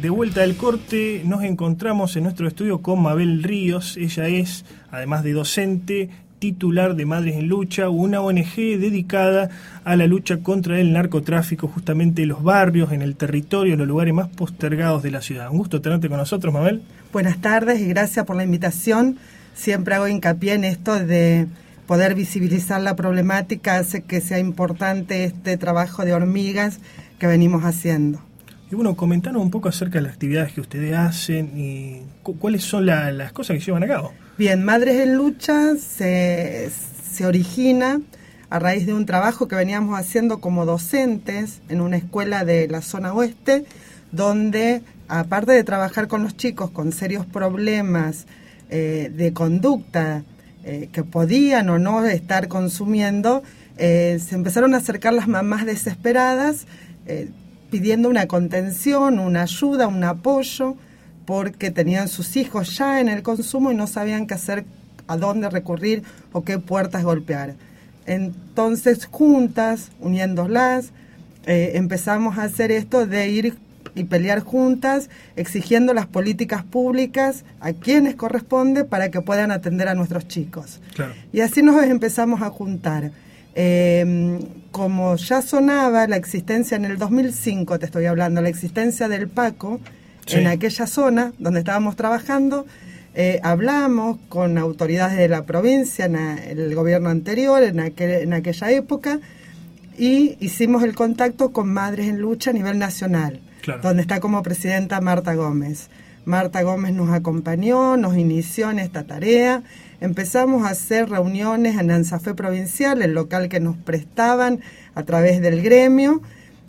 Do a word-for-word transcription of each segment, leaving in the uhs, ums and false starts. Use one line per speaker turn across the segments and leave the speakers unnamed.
De vuelta del corte, nos encontramos en nuestro estudio con Mabel Ríos. Ella es, además de docente, titular de Madres en Lucha, una O N G dedicada a la lucha contra el narcotráfico, justamente en los barrios, en el territorio, en los lugares más postergados de la ciudad. Un gusto tenerte con nosotros, Mabel.
Buenas tardes y gracias por la invitación. Siempre hago hincapié en esto de poder visibilizar la problemática, hace que sea importante este trabajo de hormigas que venimos haciendo.
Y bueno, comentanos un poco acerca de las actividades que ustedes hacen y cu- cuáles son la, las cosas que llevan a cabo.
Bien, Madres en Lucha se, se origina a raíz de un trabajo que veníamos haciendo como docentes en una escuela de la zona oeste, donde aparte de trabajar con los chicos con serios problemas eh, de conducta eh, que podían o no estar consumiendo, eh, se empezaron a acercar las mamás desesperadas, eh, pidiendo una contención, una ayuda, un apoyo, porque tenían sus hijos ya en el consumo y no sabían qué hacer, a dónde recurrir o qué puertas golpear. Entonces, juntas, uniéndolas, eh, empezamos a hacer esto de ir y pelear juntas, exigiendo las políticas públicas a quienes corresponde para que puedan atender a nuestros chicos. Claro. Y así nos empezamos a juntar. Eh, como ya sonaba la existencia en el dos mil cinco, te estoy hablando, la existencia del Paco, sí, en aquella zona donde estábamos trabajando, eh, hablamos con autoridades de la provincia, en a, el gobierno anterior, en, aquel, en aquella época, y hicimos el contacto con Madres en Lucha a nivel nacional, claro, donde está como presidenta Marta Gómez. Marta Gómez nos acompañó, nos inició en esta tarea. Empezamos a hacer reuniones en ANSAFE provincial, el local que nos prestaban a través del gremio,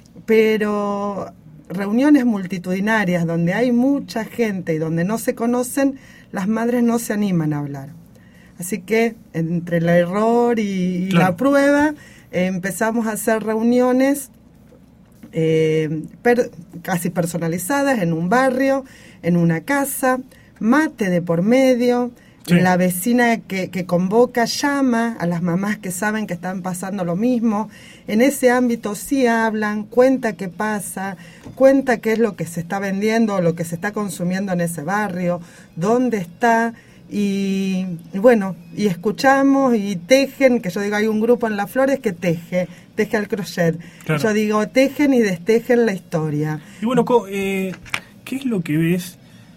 pero reuniones multitudinarias donde hay mucha gente y donde no se conocen, las madres no se animan a hablar. Así que entre el error y claro, la prueba, eh, empezamos a hacer reuniones eh, per, casi personalizadas en un barrio, en una casa, mate de por medio. Sí. La vecina que, que convoca llama a las mamás que saben que están pasando lo mismo. En ese ámbito sí hablan, cuenta qué pasa, cuenta qué es lo que se está vendiendo o lo que se está consumiendo en ese barrio, dónde está. Y, y bueno, y escuchamos y tejen, que yo digo, hay un grupo en Las Flores que teje, teje al crochet. Claro. Yo digo, tejen y destejen la historia.
Y bueno, eh, ¿qué es lo que ves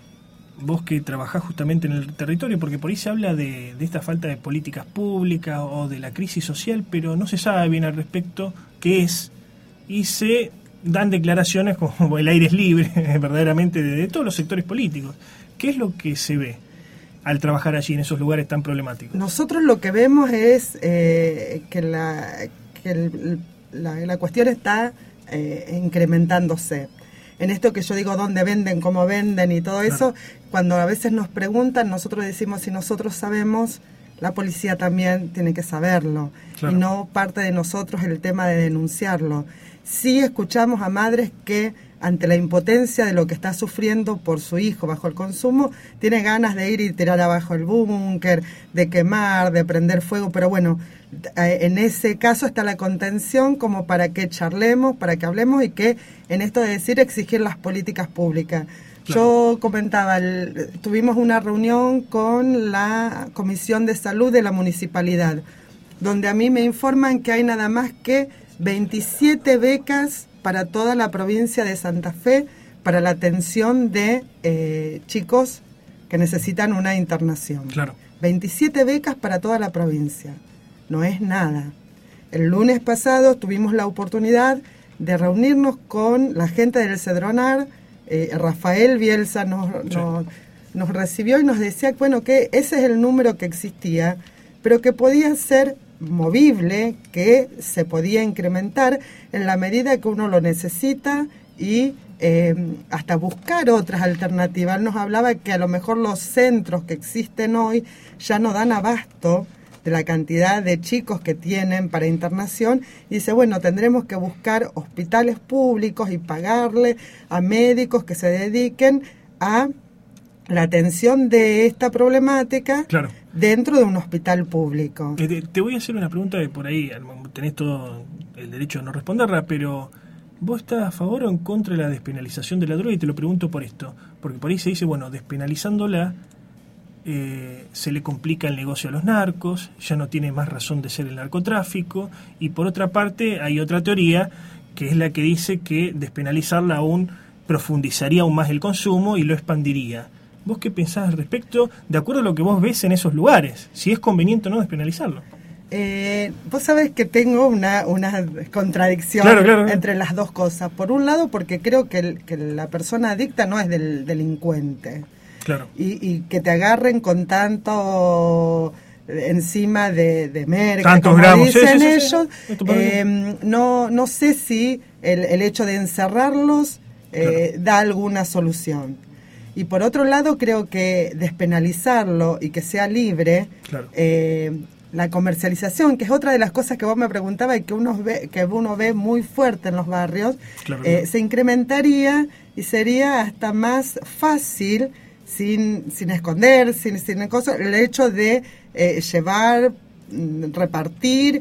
vos que trabajás justamente en el territorio? Porque por ahí se habla de, de esta falta de políticas públicas o de la crisis social, pero no se sabe bien al respecto qué es, y se dan declaraciones como el aire es libre, verdaderamente, de, de todos los sectores políticos. ¿Qué es lo que se ve al trabajar allí en esos lugares tan problemáticos?
Nosotros lo que vemos es eh, que, la, que el, la, la cuestión está eh, incrementándose. En esto que yo digo, dónde venden, cómo venden y todo eso, claro, cuando a veces nos preguntan, nosotros decimos, si nosotros sabemos, la policía también tiene que saberlo. Claro. Y no parte de nosotros el tema de denunciarlo. Sí escuchamos a madres que, ante la impotencia de lo que está sufriendo por su hijo bajo el consumo, tiene ganas de ir y tirar abajo el búnker, de quemar, de prender fuego, pero bueno, en ese caso está la contención como para que charlemos, para que hablemos y que en esto de decir exigir las políticas públicas. Claro. Yo comentaba, el, tuvimos una reunión con la Comisión de Salud de la Municipalidad, donde a mí me informan que hay nada más que veintisiete becas para toda la provincia de Santa Fe para la atención de eh, chicos que necesitan una internación. Claro. veintisiete becas para toda la provincia. No es nada. El lunes pasado tuvimos la oportunidad de reunirnos con la gente del Cedronar. Eh, Rafael Bielsa nos, sí. nos, nos recibió y nos decía, bueno, que ese es el número que existía, pero que podía ser movible, que se podía incrementar en la medida que uno lo necesita y eh, hasta buscar otras alternativas. Él nos hablaba que a lo mejor los centros que existen hoy ya no dan abasto de la cantidad de chicos que tienen para internación, y dice, bueno, tendremos que buscar hospitales públicos y pagarle a médicos que se dediquen a la atención de esta problemática, claro, dentro de un hospital público.
Te, te voy a hacer una pregunta que por ahí tenés todo el derecho de no responderla, pero ¿Vos estás a favor o en contra de la despenalización de la droga? Y te lo pregunto por esto, porque por ahí se dice, bueno, despenalizándola eh, se le complica el negocio a los narcos, ya no tiene más razón de ser el narcotráfico, y por otra parte hay otra teoría que es la que dice que despenalizarla aún profundizaría aún más el consumo y lo expandiría. ¿Vos qué pensás al respecto, de acuerdo a lo que vos ves en esos lugares? Si es conveniente o no despenalizarlo.
Eh, vos sabés que tengo una, una contradicción
claro, claro.
entre las dos cosas. Por un lado, porque creo que, el, que la persona adicta no es del delincuente.
Claro.
Y, y que te agarren con tanto encima de, de merca,
tantos
como
gramos,
dicen
sí, sí, sí,
ellos,
sí.
Eh, no, no sé si el, el hecho de encerrarlos eh, claro. da alguna solución. Y por otro lado, creo que despenalizarlo y que sea libre,
claro.
eh, la comercialización, que es otra de las cosas que vos me preguntabas y que uno ve, que uno ve muy fuerte en los barrios,
claro,
eh,
claro.
se incrementaría y sería hasta más fácil, sin, sin esconder, sin, sin cosas, el hecho de eh, llevar, repartir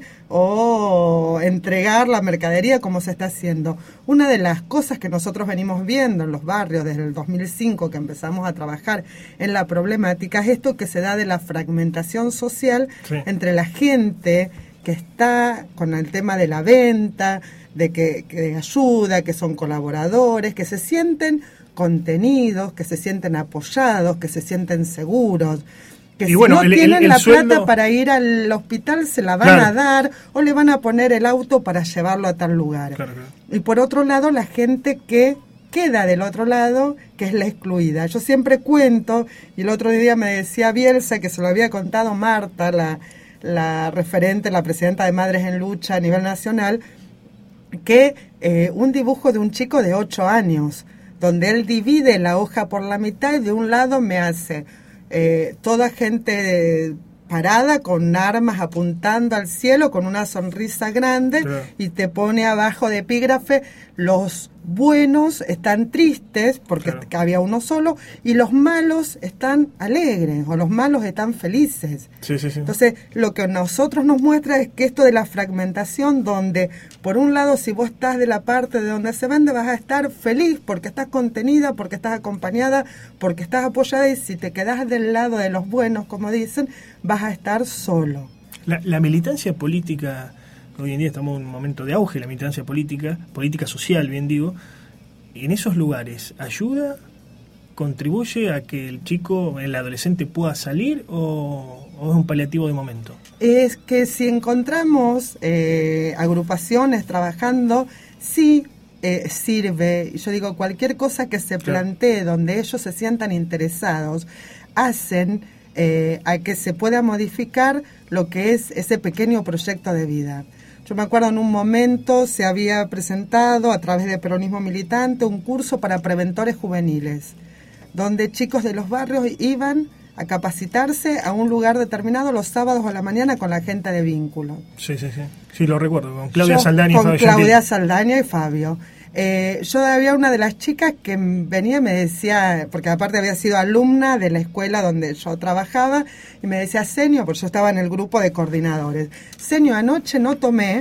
o entregar la mercadería como se está haciendo. Una de las cosas que nosotros venimos viendo en los barrios desde el dos mil cinco que empezamos a trabajar en la problemática es esto que se da de la fragmentación social sí. entre la gente que está con el tema de la venta, de que, que ayuda, que son colaboradores, que se sienten contenidos, que se sienten apoyados, que se sienten seguros. Que y si bueno, no el, tienen el, el la sueldo... plata para ir al hospital se la van claro. a dar o le van a poner el auto para llevarlo a tal lugar.
Claro, claro.
Y por otro lado, la gente que queda del otro lado, que es la excluida. Yo siempre cuento, y el otro día me decía Bielsa, que se lo había contado Marta, la, la referente, la presidenta de Madres en Lucha a nivel nacional, que eh, un dibujo de un chico de ocho años, donde él divide la hoja por la mitad y de un lado me hace... Eh, toda gente parada con armas apuntando al cielo con una sonrisa grande claro. y te pone abajo de epígrafe los buenos están tristes porque claro. había uno solo y los malos están alegres o los malos están felices.
Sí, sí, sí.
Entonces lo que a nosotros nos muestra es que esto de la fragmentación donde por un lado si vos estás de la parte de donde se vende vas a estar feliz porque estás contenida, porque estás acompañada, porque estás apoyada y si te quedás del lado de los buenos como dicen vas a estar solo.
La, la militancia política, hoy en día estamos en un momento de auge, la militancia política, política social, bien digo, en esos lugares, ¿ayuda, contribuye a que el chico, el adolescente pueda salir o, o es un paliativo de momento?
Es que si encontramos eh, agrupaciones trabajando, sí eh, sirve, yo digo, cualquier cosa que se plantee claro. donde ellos se sientan interesados, hacen... Eh, a que se pueda modificar lo que es ese pequeño proyecto de vida. Yo me acuerdo en un momento se había presentado a través de Peronismo Militante un curso para preventores juveniles, donde chicos de los barrios iban a capacitarse a un lugar determinado los sábados a la mañana con la gente de vínculo.
Sí, sí, sí, sí lo recuerdo, con Claudia
Yo,
Saldaña y
con
Fabio
Claudia
Gentil.
Saldaña y Fabio. Eh, yo había una de las chicas que venía y me decía, porque aparte había sido alumna de la escuela donde yo trabajaba, y me decía, Senio, porque yo estaba en el grupo de coordinadores, Senio, anoche no tomé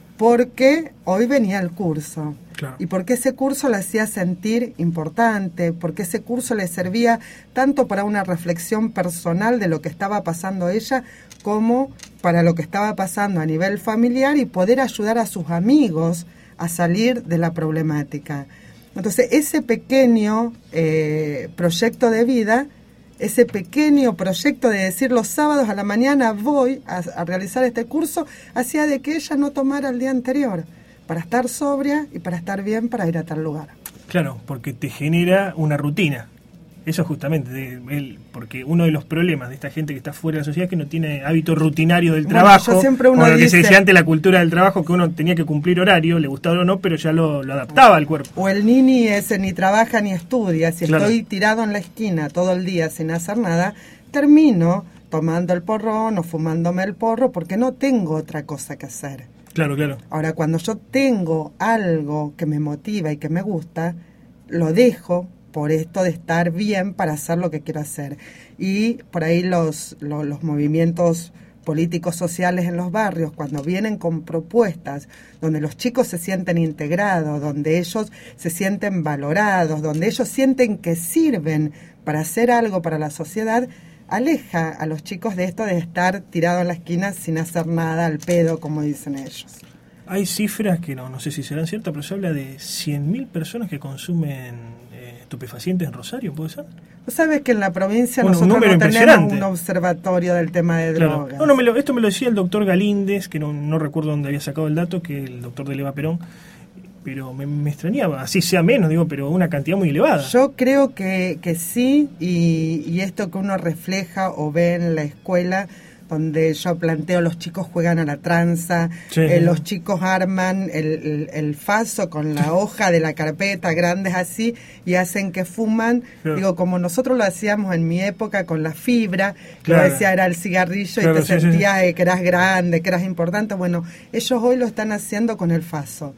porque hoy venía el curso.
Claro.
Y porque ese curso la hacía sentir importante, porque ese curso le servía tanto para una reflexión personal de lo que estaba pasando ella, como para lo que estaba pasando a nivel familiar y poder ayudar a sus amigos a salir de la problemática. Entonces, ese pequeño eh, proyecto de vida, ese pequeño proyecto de decir los sábados a la mañana voy a, a realizar este curso, hacía de que ella no tomara el día anterior, para estar sobria y para estar bien para ir a tal lugar.
Claro, porque te genera una rutina. Eso justamente, de, el, porque uno de los problemas de esta gente que está fuera de la sociedad es que no tiene hábito rutinario del
bueno,
trabajo,
yo siempre uno
como lo que
dice,
se decía antes, la cultura del trabajo, que uno tenía que cumplir horario, le gustaba o no, pero ya lo, lo adaptaba al cuerpo.
O el nini ese ni trabaja ni estudia, si
claro.
estoy tirado en la esquina todo el día sin hacer nada, termino tomando el porrón o fumándome el porro porque no tengo otra cosa que hacer.
Claro, claro.
Ahora, cuando yo tengo algo que me motiva y que me gusta, lo dejo por esto de estar bien para hacer lo que quiero hacer. Y por ahí los, los, los movimientos políticos sociales en los barrios, cuando vienen con propuestas donde los chicos se sienten integrados, donde ellos se sienten valorados, donde ellos sienten que sirven para hacer algo para la sociedad, aleja a los chicos de esto de estar tirados en la esquina sin hacer nada al pedo, como dicen ellos.
Hay cifras que no, no sé si serán ciertas, pero se habla de cien mil personas que consumen eh, estupefacientes en Rosario, ¿puede ser?
Vos sabés que en la provincia
bueno,
nosotros no tenemos un observatorio del tema de
claro.
drogas.
No, no, me lo, esto me lo decía el doctor Galíndez, que no, no recuerdo dónde había sacado el dato, que el doctor de Leva Perón, pero me, me extrañaba, así sea menos, digo, pero una cantidad muy elevada.
Yo creo que, que sí, y, y esto que uno refleja o ve en la escuela, donde yo planteo, los chicos juegan a la tranza, sí. eh, los chicos arman el, el, el faso con la hoja de la carpeta, grandes así, y hacen que fuman. Claro. Digo, como nosotros lo hacíamos en mi época con la fibra, que claro. decía era el cigarrillo, claro, y te sí, sentías sí. que eras grande, que eras importante. Bueno, ellos hoy lo están haciendo con el faso.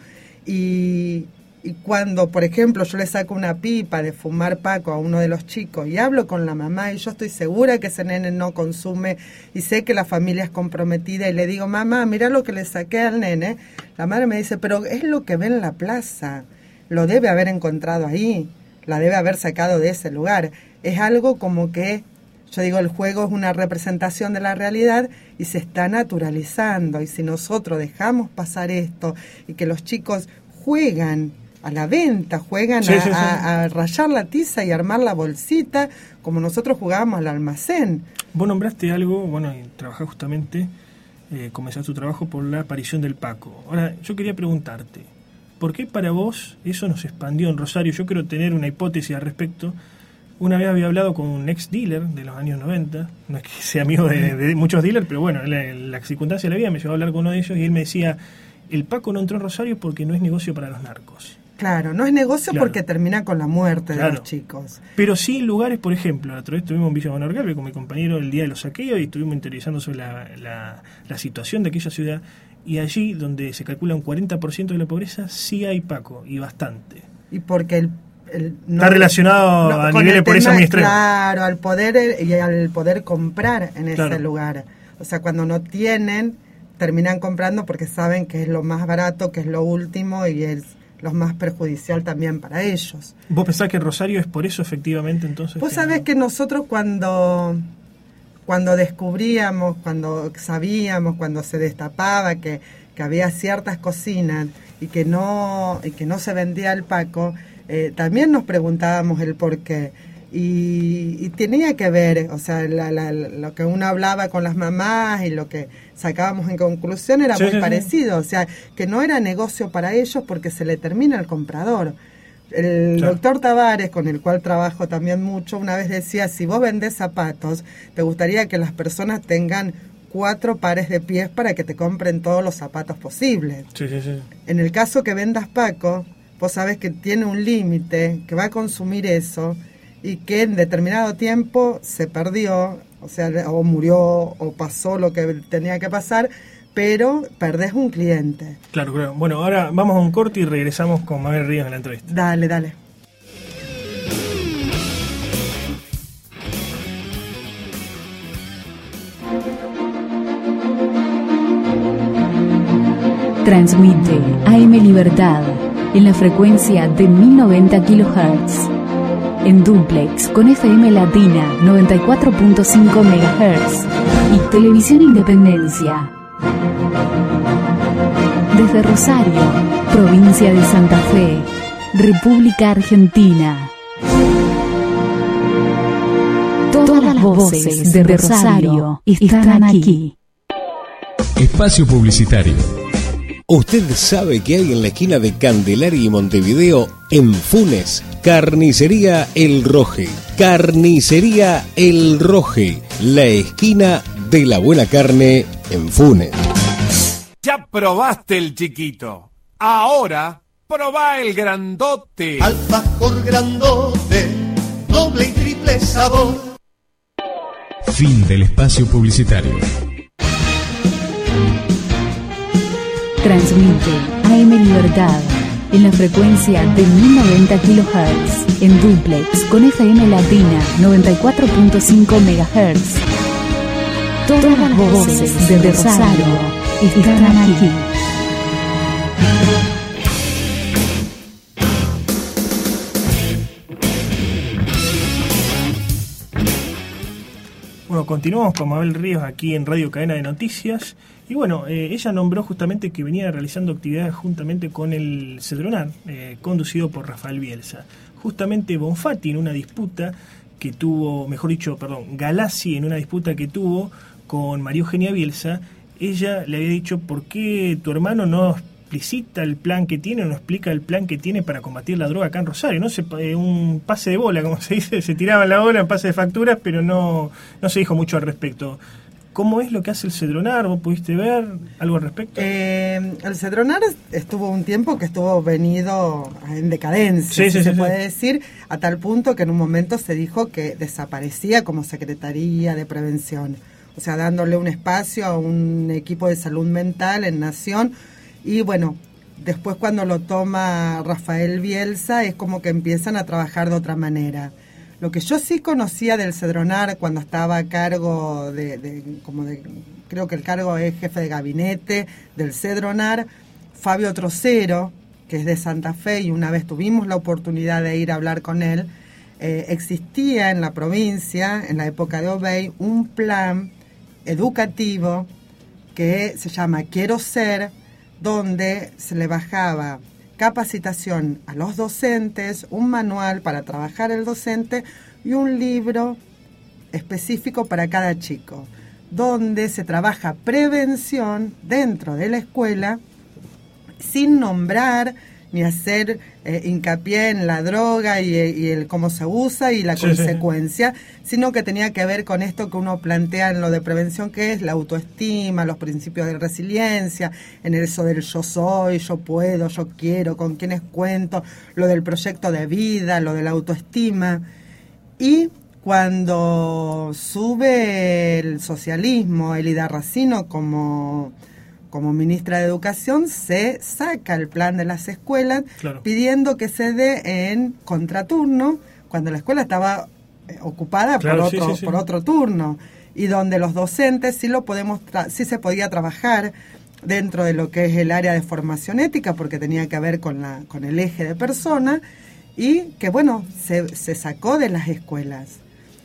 Y... Y cuando, por ejemplo, yo le saco una pipa de fumar paco a uno de los chicos y hablo con la mamá y yo estoy segura que ese nene no consume y sé que la familia es comprometida y le digo, mamá, mira lo que le saqué al nene, la madre me dice, pero es lo que ve en la plaza, lo debe haber encontrado ahí, la debe haber sacado de ese lugar. Es algo como que, yo digo, el juego es una representación de la realidad y se está naturalizando, y si nosotros dejamos pasar esto y que los chicos juegan a la venta, juegan sí, a, sí, sí. A, a rayar la tiza y armar la bolsita, como nosotros jugábamos al almacén.
Vos nombraste algo, bueno, y trabajás justamente, eh, comenzaste tu trabajo por la aparición del Paco. Ahora, yo quería preguntarte, ¿por qué para vos eso nos expandió en Rosario? Yo quiero tener una hipótesis al respecto. Una vez había hablado con un ex dealer de los años noventa, no es que sea amigo de, de muchos dealers, pero bueno, la, la circunstancia de la vida me llevó a hablar con uno de ellos y él me decía, el Paco no entró en Rosario porque no es negocio para los narcos.
Claro, no es negocio claro. porque termina con la muerte
claro.
de los chicos.
Pero sí en lugares, por ejemplo, la otra vez estuvimos en Villa Bonorgalve con mi compañero el día de los saqueos y estuvimos interiorizando sobre la, la, la situación de aquella ciudad, y allí donde se calcula un cuarenta por ciento de la pobreza sí hay Paco, y bastante.
Y porque el, el no,
está relacionado no, a nivel de pobreza muy extremo.
Claro, al poder y al poder comprar en ese claro. lugar. O sea, cuando no tienen, terminan comprando porque saben que es lo más barato, que es lo último y es lo más perjudicial también para ellos.
¿Vos pensás que Rosario es por eso efectivamente entonces?
Vos sabés que nosotros cuando, cuando descubríamos, cuando sabíamos, cuando se destapaba que, que había ciertas cocinas y que no, y que no se vendía el Paco, eh, también nos preguntábamos el por qué. Y, y tenía que ver, o sea, la, la, lo que uno hablaba con las mamás y lo que sacábamos en conclusión era sí, muy sí, parecido, sí. O sea, que no era negocio para ellos porque se le termina el comprador. El claro. doctor Tavares, con el cual trabajo también mucho, una vez decía, si vos vendés zapatos, te gustaría que las personas tengan cuatro pares de pies para que te compren todos los zapatos posibles.
Sí, sí, sí.
En el caso que vendas Paco, vos sabés que tiene un límite, que va a consumir eso, y que en determinado tiempo se perdió, o sea, o murió, o pasó lo que tenía que pasar, pero perdés un cliente.
Claro, claro. Bueno, ahora vamos a un corte y regresamos con Mabel Ríos en la entrevista.
Dale, dale.
Transmite A M Libertad en la frecuencia de mil noventa kilohertz. En dúplex con F M Latina noventa y cuatro punto cinco megahertz y Televisión Independencia. Desde Rosario, provincia de Santa Fe, República Argentina. Todas las voces de Rosario están aquí.
Espacio publicitario. ¿Usted sabe que hay en la esquina de Candelaria y Montevideo, en Funes, Carnicería El Roje? Carnicería El Roje, la esquina de la buena carne en Funes.
Ya probaste el chiquito, ahora probá el grandote.
Alfajor grandote, doble y triple sabor.
Fin del espacio publicitario.
Transmite A M Libertad en la frecuencia de mil noventa kilohertz, en dúplex con F M Latina noventa y cuatro punto cinco megahertz Todas las voces de Rosario están aquí.
Bueno, continuamos con Mabel Ríos aquí en Radio Cadena de Noticias. Y bueno, eh, ella nombró justamente que venía realizando actividades juntamente con el Cedronar, eh, conducido por Rafael Bielsa. Justamente Bonfatti en una disputa que tuvo, mejor dicho, perdón, Galassi en una disputa que tuvo con María Eugenia Bielsa, ella le había dicho: ¿por qué tu hermano no explicita el plan que tiene, no explica el plan que tiene para combatir la droga acá en Rosario? No se, eh, un pase de bola, como se dice, se tiraba la bola en pase de facturas, pero no, no se dijo mucho al respecto. ¿Cómo es lo que hace el Cedronar? ¿Vos pudiste ver algo al respecto?
Eh, el Cedronar estuvo un tiempo que estuvo venido en decadencia,
sí,
si
sí,
se
sí,
puede
sí.
decir, a tal punto que en un momento se dijo que desaparecía como Secretaría de Prevención, o sea, dándole un espacio a un equipo de salud mental en Nación. Y bueno, después cuando lo toma Rafael Bielsa es como que empiezan a trabajar de otra manera. Lo que yo sí conocía del Cedronar cuando estaba a cargo de, de, como de, creo que el cargo es jefe de gabinete del Cedronar, Fabio Trocero, que es de Santa Fe, y una vez tuvimos la oportunidad de ir a hablar con él. Eh, existía en la provincia, en la época de Obey, un plan educativo que se llama Quiero Ser, donde se le bajaba capacitación a los docentes, un manual para trabajar el docente y un libro específico para cada chico, donde se trabaja prevención dentro de la escuela sin nombrar ni hacer eh, hincapié en la droga y, y el cómo se usa y la sí, consecuencia, sí. sino que tenía que ver con esto que uno plantea en lo de prevención, que es la autoestima, los principios de resiliencia, en eso del yo soy, yo puedo, yo quiero, con quiénes cuento, lo del proyecto de vida, lo de la autoestima. Y cuando sube el socialismo, Elida Racino como... como ministra de Educación, se saca el plan de las escuelas, claro, pidiendo que se dé en contraturno, cuando la escuela estaba eh, ocupada claro, por, otro, sí, sí, sí. por otro turno, y donde los docentes sí lo podemos tra- sí se podía trabajar dentro de lo que es el área de formación ética, porque tenía que ver con, la, con el eje de persona, y que bueno, se, se sacó de las escuelas.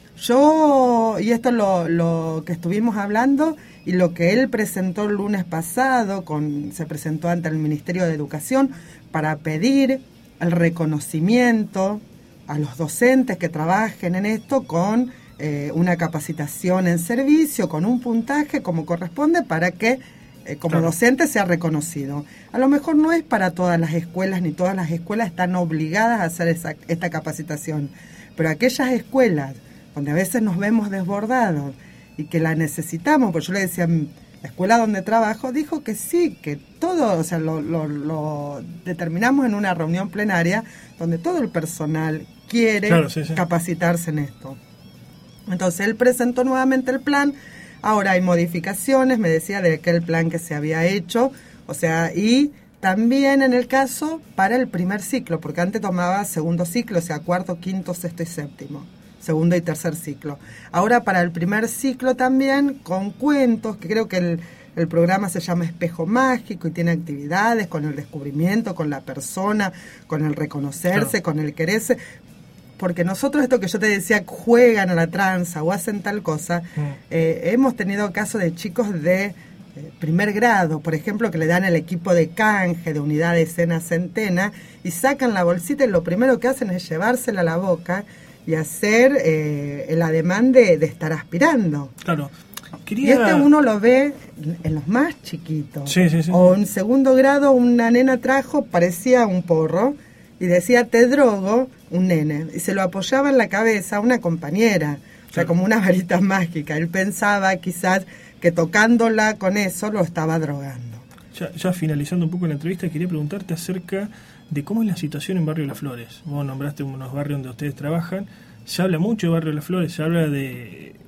Yo, y esto es lo, lo que estuvimos hablando, y lo que él presentó el lunes pasado, con, se presentó ante el Ministerio de Educación para pedir el reconocimiento a los docentes que trabajen en esto con eh, una capacitación en servicio, con un puntaje como corresponde para que eh, como claro. docente sea reconocido. A lo mejor no es para todas las escuelas, ni todas las escuelas están obligadas a hacer esa, esta capacitación, pero aquellas escuelas donde a veces nos vemos desbordados y que la necesitamos, pues yo le decía, la escuela donde trabajo dijo que sí, que todo, o sea, lo, lo, lo determinamos en una reunión plenaria donde todo el personal quiere claro, sí, sí. capacitarse en esto. Entonces él presentó nuevamente el plan, ahora hay modificaciones, me decía, de aquel plan que se había hecho, o sea, y también en el caso para el primer ciclo, porque antes tomaba segundo ciclo, o sea, cuarto, quinto, sexto y séptimo. Segundo y tercer ciclo. Ahora para el primer ciclo también con cuentos, que creo que el, el programa se llama Espejo Mágico y tiene actividades con el descubrimiento, con la persona, con el reconocerse, claro. con el quererse. Porque nosotros, esto que yo te decía, juegan a la tranza o hacen tal cosa, mm. eh, hemos tenido casos de chicos de eh, primer grado, por ejemplo, que le dan el equipo de canje de unidad de escena centena y sacan la bolsita y lo primero que hacen es llevársela a la boca y hacer eh, el ademán de, de estar aspirando.
Claro. Quería...
Y este uno lo ve en los más chiquitos.
Sí, sí, sí.
O en segundo grado una nena trajo, parecía un porro, y decía te drogo, un nene, y se lo apoyaba en la cabeza a una compañera, o sea, como una varita mágica. Él pensaba quizás que tocándola con eso lo estaba drogando.
Ya, ya finalizando un poco la entrevista, quería preguntarte acerca de cómo es la situación en Barrio Las Flores. Vos nombraste unos barrios donde ustedes trabajan, se habla mucho de Barrio Las Flores, se habla de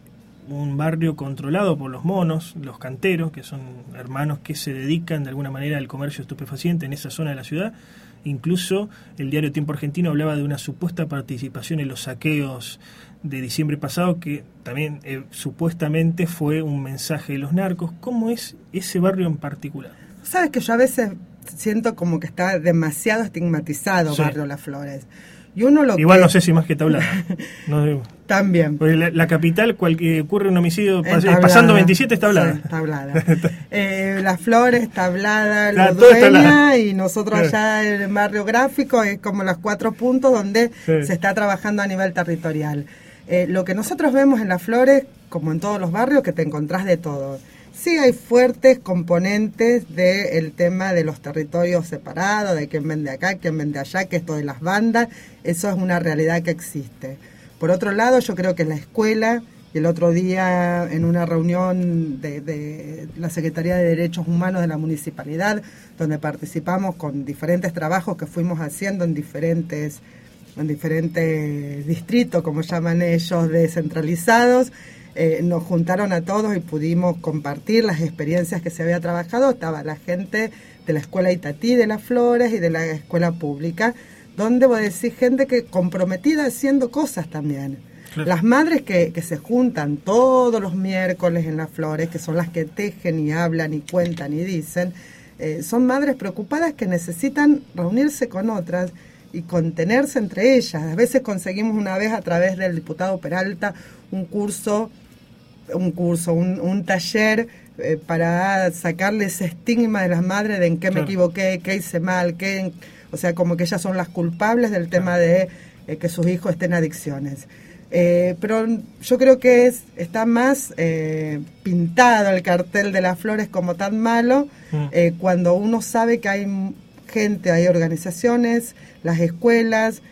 un barrio controlado por los monos, los canteros, que son hermanos que se dedican de alguna manera al comercio estupefaciente en esa zona de la ciudad. Incluso el diario Tiempo Argentino hablaba de una supuesta participación en los saqueos de diciembre pasado, que también eh, supuestamente fue un mensaje de los narcos. ¿Cómo es ese barrio en particular?
Sabes que yo a veces siento como que está demasiado estigmatizado, sí. Barrio Las Flores. Y uno lo
Igual
que...
no sé si más que Tablada. No digo.
También.
Porque la, la capital, cual que ocurre un homicidio pas, pasando veintisiete, está Tablada.
Sí, Tablada. eh, Las Flores, Tablada,
La,
Dueña, y nosotros allá en el barrio Gráfico es como los cuatro puntos donde
sí.
se está trabajando a nivel territorial. Eh, lo que nosotros vemos en Las Flores, como en todos los barrios, que te encontrás de todo. Sí hay fuertes componentes del tema de los territorios separados, de quién vende acá, quién vende allá, que esto de las bandas, eso es una realidad que existe. Por otro lado, yo creo que en la escuela, y el otro día en una reunión de, de la Secretaría de Derechos Humanos de la Municipalidad, donde participamos con diferentes trabajos que fuimos haciendo en diferentes, en diferentes distritos, como llaman ellos, descentralizados, Eh, nos juntaron a todos y pudimos compartir las experiencias que se había trabajado. Estaba la gente de la Escuela Itatí de Las Flores y de la Escuela Pública, donde vos decís gente que comprometida haciendo cosas también. Claro. Las madres que, que se juntan todos los miércoles en Las Flores, que son las que tejen y hablan y cuentan y dicen, eh, son madres preocupadas que necesitan reunirse con otras y contenerse entre ellas. A veces conseguimos una vez a través del diputado Peralta un curso un curso, un, un taller eh, para sacarle ese estigma de las madres de en qué claro. me equivoqué, qué hice mal, qué, o sea, como que ellas son las culpables del tema claro. de eh, que sus hijos estén en adicciones. Eh, pero yo creo que es está más eh, pintado el cartel de Las Flores como tan malo mm. eh, cuando uno sabe que hay gente, hay organizaciones, las escuelas,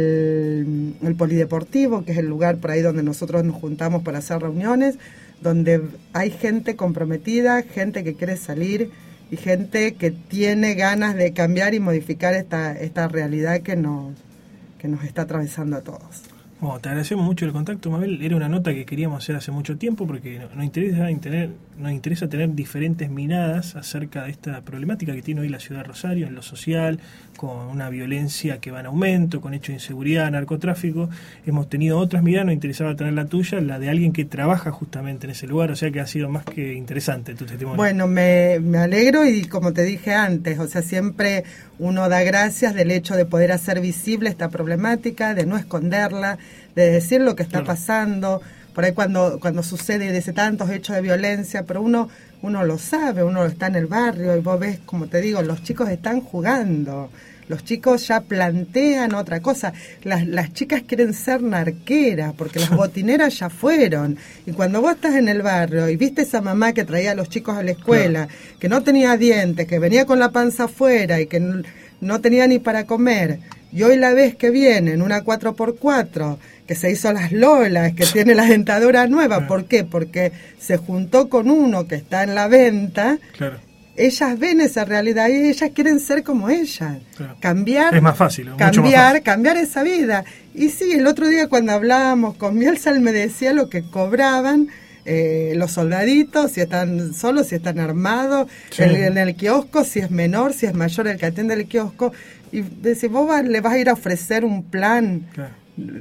El, el polideportivo, que es el lugar por ahí donde nosotros nos juntamos para hacer reuniones, donde hay gente comprometida, gente que quiere salir y gente que tiene ganas de cambiar y modificar esta, esta realidad que nos, que nos está atravesando a todos.
Bueno, te agradecemos mucho el contacto, Mabel. Era una nota que queríamos hacer hace mucho tiempo porque nos interesa tener, nos interesa tener diferentes miradas acerca de esta problemática que tiene hoy la ciudad de Rosario en lo social, con una violencia que va en aumento, con hechos de inseguridad, narcotráfico. Hemos tenido otras miradas, nos interesaba tener la tuya, la de alguien que trabaja justamente en ese lugar, o sea que ha sido más que interesante tu testimonio.
Bueno, me, me alegro y como te dije antes, o sea, siempre uno da gracias del hecho de poder hacer visible esta problemática, de no esconderla, de decir lo que está claro. pasando. Por ahí cuando cuando sucede desde tantos hechos de violencia, pero uno uno lo sabe, uno está en el barrio y vos ves, como te digo, los chicos están jugando, los chicos ya plantean otra cosa, las, las chicas quieren ser narqueras porque las botineras ya fueron, y cuando vos estás en el barrio y viste esa mamá que traía a los chicos a la escuela, claro. que no tenía dientes, que venía con la panza afuera y que no, no tenía ni para comer, y hoy la ves que viene en una cuatro por cuatro, que se hizo las lolas, que tiene la dentadura nueva. ¿Por qué? Porque se juntó con uno que está en la venta. Claro. Ellas ven esa realidad y ellas quieren ser como ella. Claro. Cambiar.
Es más fácil.
Cambiar,
mucho más fácil.
cambiar esa vida. Y sí, el otro día cuando hablábamos con Bielsa, él me decía lo que cobraban eh, los soldaditos, si están solos, si están armados, sí. el, en el kiosco, si es menor, si es mayor el que atiende el kiosco. Y decís, vos va, le vas a ir a ofrecer un plan claro.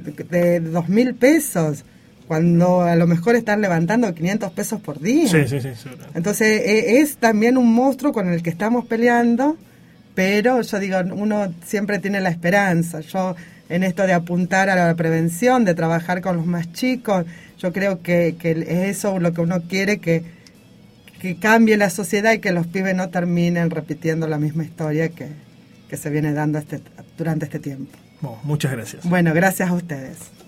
de dos mil pesos, cuando a lo mejor están levantando quinientos pesos por día.
Sí, sí, sí, sí.
Entonces eh, es también un monstruo con el que estamos peleando, pero yo digo, uno siempre tiene la esperanza. Yo en esto de apuntar a la prevención, de trabajar con los más chicos, yo creo que, que es eso lo que uno quiere, que, que cambie la sociedad y que los pibes no terminen repitiendo la misma historia que, que se viene dando este, durante este tiempo.
Bueno, muchas gracias.
Bueno, gracias a ustedes.